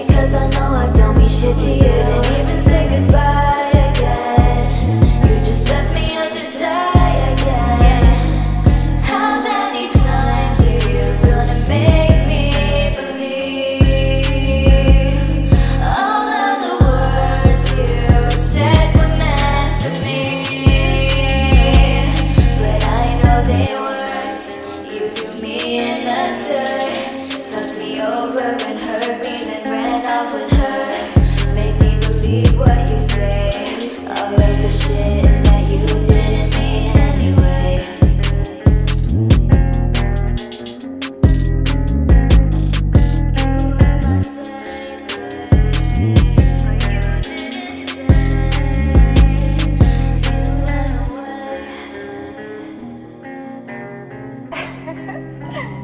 Cause I know I don't mean shit to you. Didn't even say goodbye again. You just left me out to die again. How many times are you gonna make me believe all of the words you said were meant for me? But I know they weren't. You threw me in the dirt, fucked me over and hurt me, then ran off with her. Make me believe what you say, all of the shit that you didn't mean anyway. You were my safe place, but you didn't say. You went away.